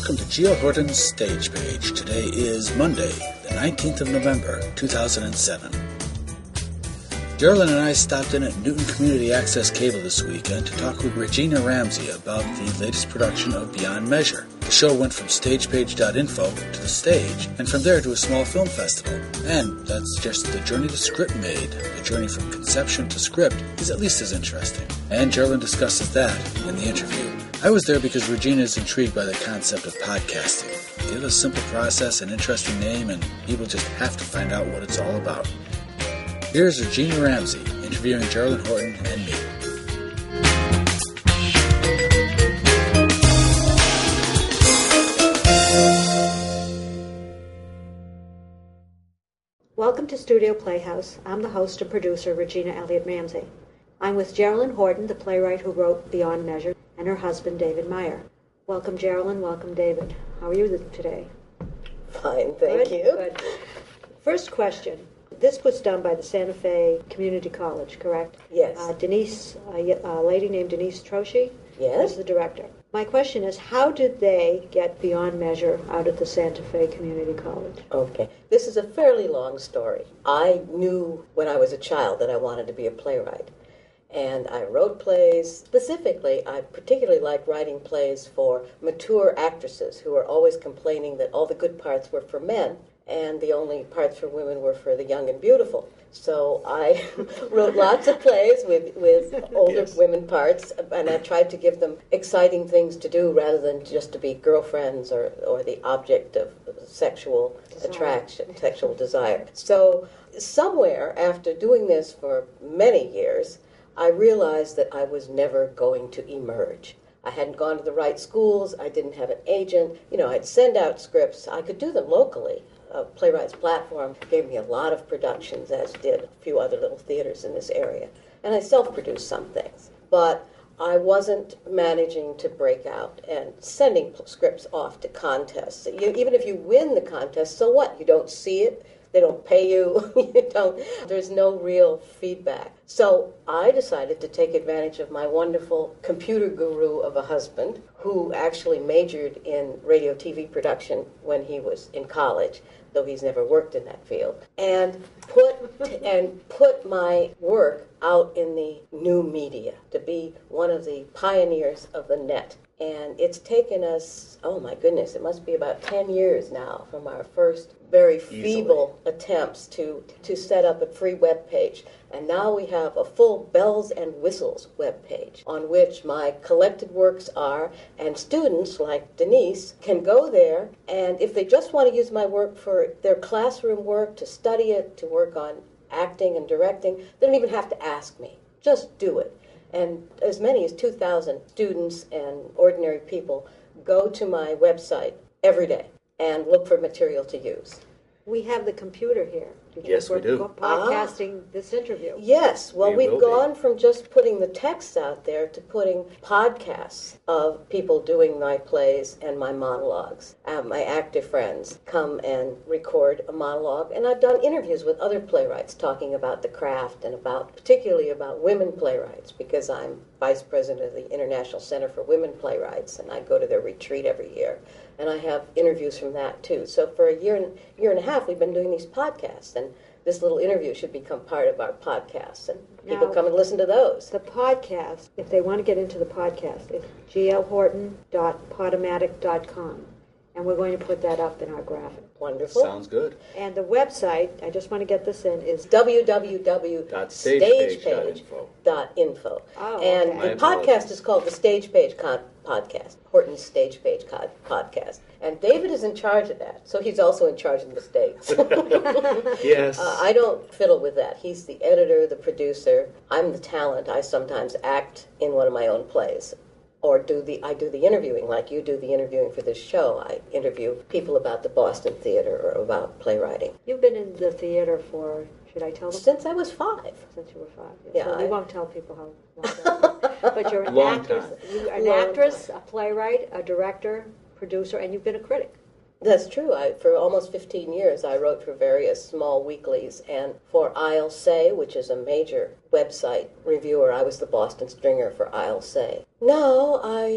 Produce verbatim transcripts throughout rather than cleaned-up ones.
Welcome to Geo Horton's Stage Page. Today is Monday, the nineteenth of November, two thousand seven. Geraldine and I stopped in at Newton Community Access Cable this weekend to talk with Regina Ramsey about the latest production of Beyond Measure. The show went from stagepage dot info to the stage, and from there to a small film festival. And that's just the journey the script made. The journey from conception to script is at least as interesting. And Geraldine discusses that in the interview. I was there because Regina is intrigued by the concept of podcasting. Give a simple process, an interesting name, and people just have to find out what it's all about. Here's Regina Ramsey interviewing Geraldine Horton and me. Welcome to Studio Playhouse. I'm the host and producer, Regina Elliott Ramsey. I'm with Geraldine Horton, the playwright who wrote Beyond Measure, and her husband, David Meyer. Welcome, Geraldine. Welcome, David. How are you today? Fine, thank Good? you. Good. First question. This was done by the Santa Fe Community College, correct? Yes. Uh, Denise, a, a lady named Denise Troshi, Yes. is the director. My question is, how did they get Beyond Measure out at the Santa Fe Community College? Okay. This is a fairly long story. I knew when I was a child that I wanted to be a playwright. And I wrote plays. Specifically, I particularly liked writing plays for mature actresses who were always complaining that all the good parts were for men and the only parts for women were for the young and beautiful. So I wrote lots of plays with, with older yes. women parts, and I tried to give them exciting things to do rather than just to be girlfriends or, or the object of sexual desire. attraction, sexual desire. So somewhere after doing this for many years, I realized that I was never going to emerge. I hadn't gone to the right schools. I didn't have an agent. You know, I'd send out scripts. I could do them locally. A Playwrights Platform gave me a lot of productions, as did a few other little theaters in this area. And I self-produced some things. But I wasn't managing to break out and sending scripts off to contests. You, even if you win the contest, so what? You don't see it. They don't pay you. you don't. There's no real feedback. So I decided to take advantage of my wonderful computer guru of a husband who actually majored in radio T V production when he was in college, though he's never worked in that field, and put and put my work out in the new media to be one of the pioneers of the net. And it's taken us, oh my goodness, it must be about ten years now from our first very feeble Easily. attempts to, to set up a free web page. And now we have a full bells and whistles web page on which my collected works are, and students like Denise can go there, and if they just want to use my work for their classroom work, to study it, to work on acting and directing, they don't even have to ask me. Just do it. And as many as two thousand students and ordinary people go to my website every day and look for material to use. We have the computer here. Because yes, we're we do. podcasting ah. this interview. Yes. Well, we we've gone be. from just putting the text out there to putting podcasts of people doing my plays and my monologues. Uh, my actor friends come and record a monologue, and I've done interviews with other playwrights talking about the craft and about, particularly about women playwrights, because I'm vice president of the International Center for Women Playwrights, and I go to their retreat every year. And I have interviews from that, too. So for a year and, year and a half, we've been doing these podcasts, and this little interview should become part of our podcast, and people now, come and listen to those. The podcast, if they want to get into the podcast, is g l horton dot podomatic dot com, and we're going to put that up in our graphic. Wonderful. Sounds good. And the website, I just want to get this in, is w w w dot stagepage dot info. Oh, and okay. the podcast is called the Stagepage Con- Podcast, Horton's Stagepage Con- Podcast. And David is in charge of that, so he's also in charge of the mistakes. Yes. Uh, I don't fiddle with that. He's the editor, the producer. I'm the talent. I sometimes act in one of my own plays. Or do the I do the interviewing, like you do the interviewing for this show. I interview people about the Boston Theater or about playwriting. You've been in the theater for, should I tell them? Since I was five. Since you were five. Yes. Yeah, So we I, won't tell people how long that is. But you're an Long actress, time. you're an Long actress, time. a playwright, a director, producer, and you've been a critic. That's true. I, for almost fifteen years, I wrote for various small weeklies, and for I'll Say, which is a major website reviewer, I was the Boston stringer for I'll Say. Now I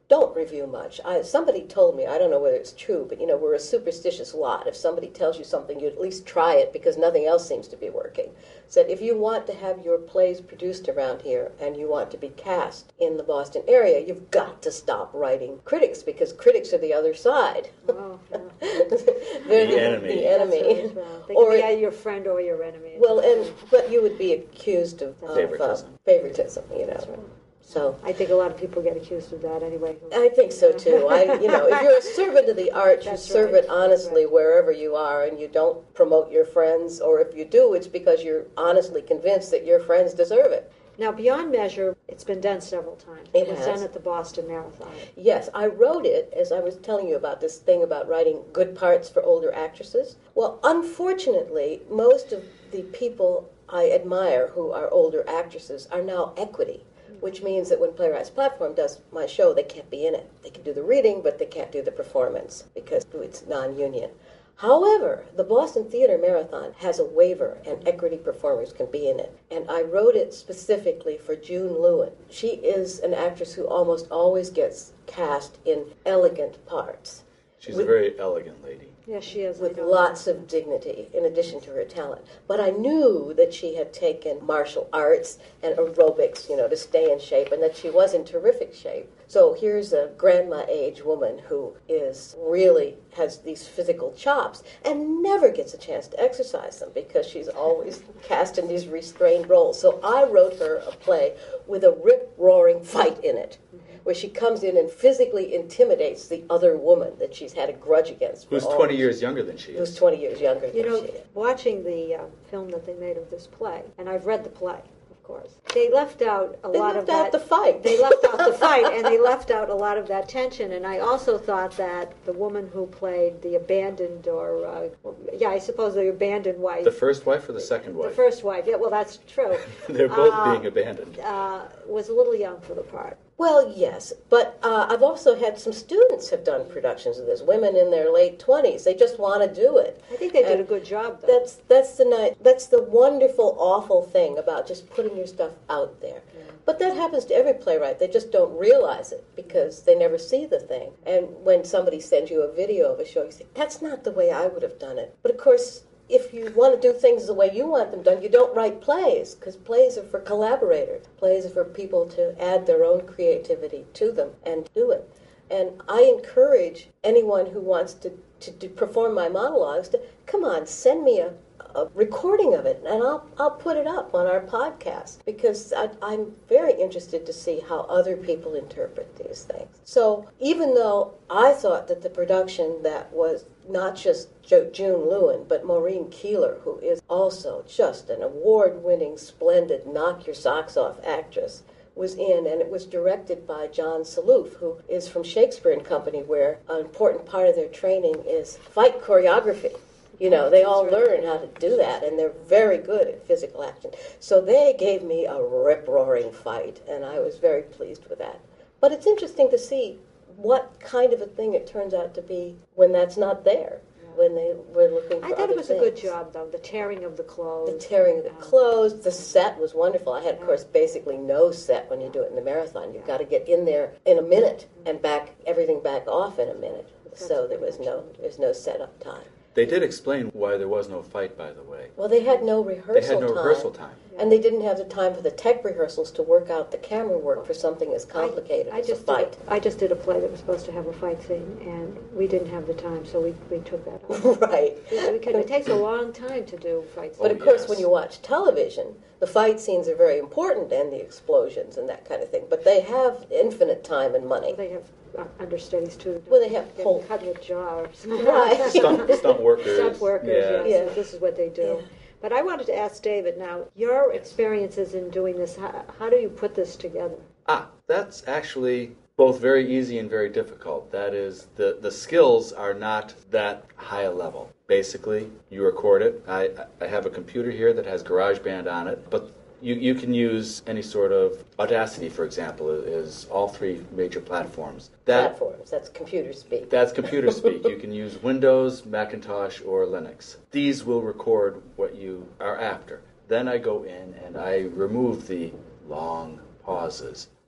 don't review much. I, somebody told me, I don't know whether it's true, but you know, we're a superstitious lot. If somebody tells you something, you at least try it because nothing else seems to be working. Said if you want to have your plays produced around here and you want to be cast in the Boston area, you've got to stop writing critics because critics are the other side. Oh, yeah. They're The enemy. The enemy. That's right as well. They Or- can be either your friend or your enemy. Well, and but you would be accused of, of Favoritism. Uh, favoritism, you know. That's right. So I think a lot of people get accused of that anyway. I think so too. I, you know, if you're a servant of the arts, you That's serve right. it honestly That's right. wherever you are, and you don't promote your friends. Or if you do, it's because you're honestly convinced that your friends deserve it. Now, Beyond Measure, it's been done several times. It was has. done at the Boston Marathon. Yes, I wrote it as I was telling you about this thing about writing good parts for older actresses. Well, unfortunately, most of the people I admire who are older actresses are now equity, which means that when Playwrights Platform does my show, they can't be in it. They can do the reading, but they can't do the performance because it's non-union. However, the Boston Theater Marathon has a waiver and equity performers can be in it. And I wrote it specifically for June Lewin. She is an actress who almost always gets cast in elegant parts. She's With- a very elegant lady. Yes, she is. with I know lots that. of dignity in addition to her talent. But I knew that she had taken martial arts and aerobics, you know, to stay in shape, and that she was in terrific shape. So here's a grandma age woman who is really has these physical chops and never gets a chance to exercise them because she's always cast in these restrained roles. So I wrote her a play with a rip-roaring fight in it, where she comes in and physically intimidates the other woman that she's had a grudge against. for Who's all- twenty years younger than she Who's is. twenty years younger You than know, she is. watching the uh, film that they made of this play, and I've read the play, of course, they left out a They lot left of out that. the fight. They left out the fight, and they left out a lot of that tension. And I also thought that the woman who played the abandoned, or uh, yeah, I suppose the abandoned wife, The first wife or the second the wife? first wife. Yeah, well, that's true. They're both Uh, being abandoned. uh, was a little young for the part. Well, yes, but uh, I've also had some students have done productions of this. Women in their late twenties, they just want to do it. I think they did And a good job, though. That's that's the ni- that's the wonderful, awful thing about just putting your stuff out there. But that happens to every playwright. They just don't realize it because they never see the thing. And when somebody sends you a video of a show, you say, "That's not the way I would have done it." But of course, if you want to do things the way you want them done, you don't write plays, because plays are for collaborators. Plays are for people to add their own creativity to them and do it. And I encourage anyone who wants to, to, to perform my monologues to, come on, send me a, a recording of it, and I'll, I'll put it up on our podcast, because I, I'm very interested to see how other people interpret these things. So even though I thought that the production that was not just Jo- June Lewin, but Maureen Keeler, who is also just an award-winning, splendid, knock-your-socks-off actress, was in, and it was directed by John Saloof, who is from Shakespeare and Company, where an important part of their training is fight choreography. You know, they all learn how to do that, and they're very good at physical action. So they gave me a rip-roaring fight, and I was very pleased with that. But it's interesting to see what kind of a thing it turns out to be when that's not there, when they were looking for I thought other it was a good things. job, though, the tearing of the clothes. The tearing of the Um, clothes, the set was wonderful. I had, of course, basically no set when you do it in the marathon. You've got to get in there in a minute and back everything back off in a minute. So there was no there's no setup time. They did explain why there was no fight, by the way. Well, they had no rehearsal They had no time. rehearsal time. And they didn't have the time for the tech rehearsals to work out the camera work for something as complicated I, I as just a fight. Did a, I just did a play that was supposed to have a fight scene, and we didn't have the time, so we, we took that out. Right. We- we could- it takes a long time to do fight scenes. But of Oh, course, yes. when you watch television, the fight scenes are very important and the explosions and that kind of thing. But they have infinite time and money. They have uh, understudies, too. Well, they have Get whole- cut with jaw or something. Right. Stunt, stunt workers. Stunt workers, Yeah. yes. Yeah. So this is what they do. Yeah. But I wanted to ask David, now, your experiences in doing this, how, how do you put this together? Ah, that's actually both very easy and very difficult. That is, the, the skills are not that high a level. Basically, you record it. I, I have a computer here that has GarageBand on it, but you, you can use any sort of Audacity, for example, is all three major platforms. That, Platforms, that's computer speak. That's computer speak. You can use Windows, Macintosh, or Linux. These will record what you are after. Then I go in and I remove the long pauses.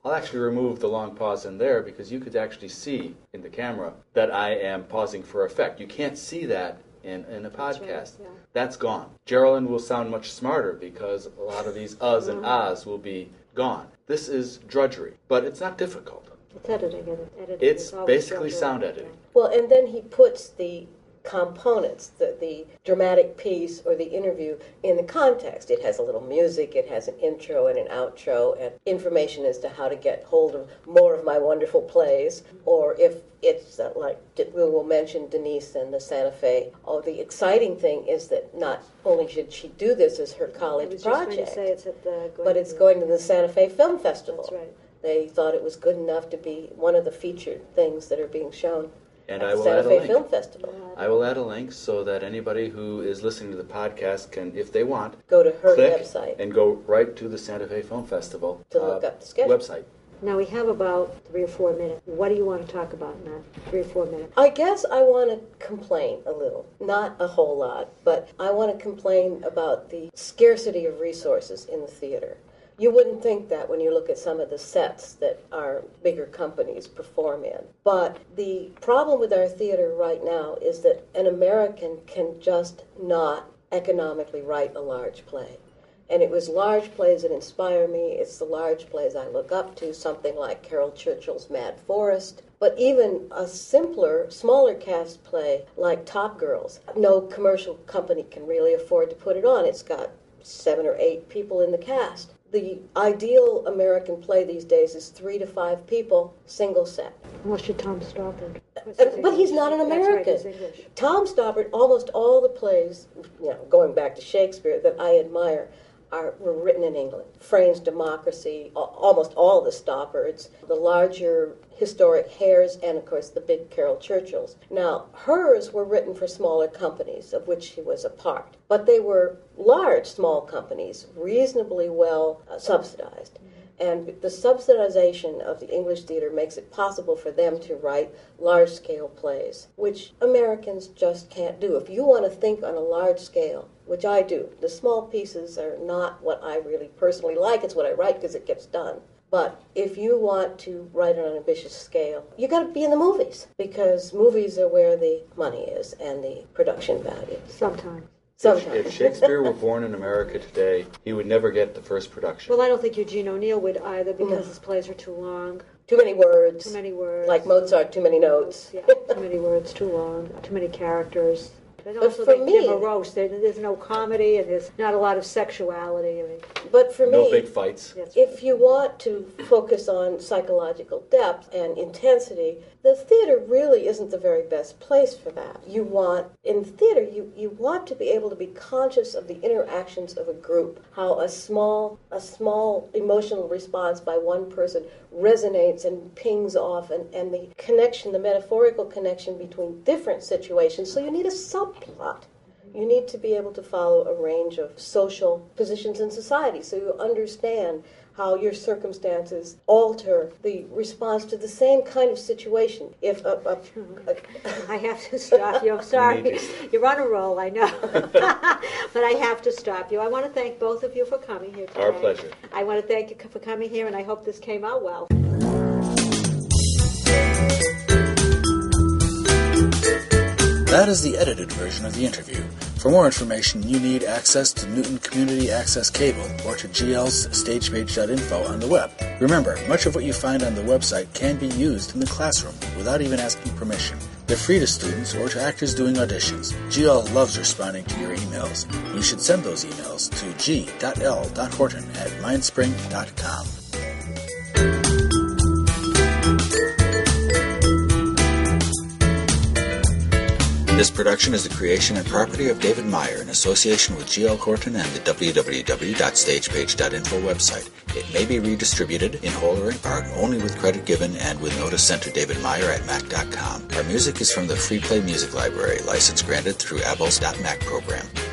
I'll actually remove the long pause in there because you could actually see in the camera that I am pausing for effect. You can't see that in, in a podcast. That's, right, yeah. That's gone. Geraldine will sound much smarter because a lot of these uhs and ahs will be gone. This is drudgery, but it's not difficult. It's editing. And editing It's is always basically drudgery. sound editing. Yeah. Well, and then he puts the components, the, the dramatic piece or the interview in the context. It has a little music, it has an intro and an outro, and information as to how to get hold of more of my wonderful plays, or if it's uh, like we will mention Denise and the Santa Fe. Oh, the exciting thing is that not only should she do this as her I college was just going project, to say it's at the... but it's going to the Santa Fe Film Festival. That's right. They thought it was good enough to be one of the featured things that are being shown And at I the will Santa add a Fe link. Film Festival. I will add a link so that anybody who is listening to the podcast can, if they want, Go to her click website and go right to the Santa Fe Film Festival to look up the schedule. website. Now, we have about three or four minutes. What do you want to talk about in that three or four minutes? I guess I want to complain a little. Not a whole lot, but I want to complain about the scarcity of resources in the theater. You wouldn't think that when you look at some of the sets that our bigger companies perform in. But the problem with our theater right now is that an American can just not economically write a large play. And it was large plays that inspire me. It's the large plays I look up to, something like Carol Churchill's Mad Forest. But even a simpler, smaller cast play like Top Girls, no commercial company can really afford to put it on. It's got seven or eight people in the cast. The ideal American play these days is three to five people, single set. Unless you're Tom Stoppard. Uh, But he's not an American. That's right, he's English. Tom Stoppard, almost all the plays, you know, going back to Shakespeare, that I admire, are were written in England. Frayn's Democracy, al- almost all the Stoppards, the larger historic Hares, and of course the big Carol Churchills. Now, hers were written for smaller companies, of which she was a part. But they were large, small companies, reasonably well uh, subsidized. And the subsidization of the English theater makes it possible for them to write large-scale plays, which Americans just can't do. If you want to think on a large scale, which I do, the small pieces are not what I really personally like. It's what I write because it gets done. But if you want to write on an ambitious scale, you got to be in the movies, because movies are where the money is and the production value. Sometimes. Sometimes. If Shakespeare were born in America today, he would never get the first production. Well, I don't think Eugene O'Neill would either, because his plays are too long, Too many words. too many words. Like Mozart, too many notes. Yeah, too many words, too long, too many characters. And But also for they, me- they're morose. There, there's no comedy, and there's not a lot of sexuality. I mean, But for No me, big fights. that's if you want to focus on psychological depth and intensity, the theater really isn't the very best place for that. You want, in theater, you, you want to be able to be conscious of the interactions of a group, how a small, a small emotional response by one person resonates and pings off, and, and the connection, the metaphorical connection between different situations. So you need a subplot. You need to be able to follow a range of social positions in society so you understand how your circumstances alter the response to the same kind of situation. If a, a, a, I have to stop you. I'm sorry. need You're on a roll, I know. But I have to stop you. I want to thank both of you for coming here today. Our pleasure. I want to thank you for coming here, and I hope this came out well. That is the edited version of the interview. For more information, you need access to Newton Community Access Cable or to G L's stagepage dot info on the web. Remember, much of what you find on the website can be used in the classroom without even asking permission. They're free to students or to actors doing auditions. G L loves responding to your emails. You should send those emails to g dot l dot horton at mindspring dot com. This production is the creation and property of David Meyer in association with G L Horton and the w w w dot stagepage dot info website. It may be redistributed in whole or in part only with credit given and with notice sent to David Meyer at mac dot com. Our music is from the Free Play Music Library, license granted through A B L S dot Mac program.